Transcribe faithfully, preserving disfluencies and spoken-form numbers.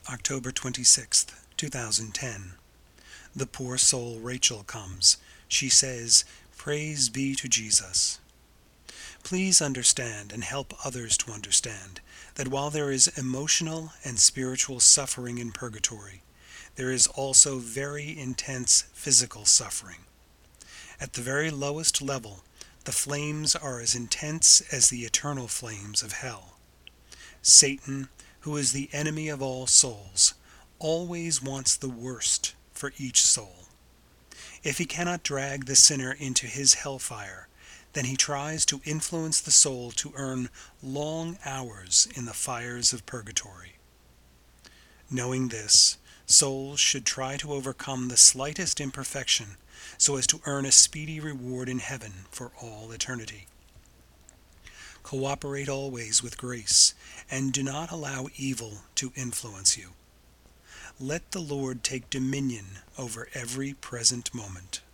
October twenty-sixth, two thousand ten. The poor soul Rachel comes. She says, "Praise be to Jesus." Please understand and help others to understand that while there is emotional and spiritual suffering in purgatory, there is also very intense physical suffering. At the very lowest level, the flames are as intense as the eternal flames of hell. Satan, who is the enemy of all souls, always wants the worst for each soul. If he cannot drag the sinner into his hellfire, then he tries to influence the soul to earn long hours in the fires of purgatory. Knowing this, souls should try to overcome the slightest imperfection so as to earn a speedy reward in heaven for all eternity. Cooperate always with grace, and do not allow evil to influence you. Let the Lord take dominion over every present moment.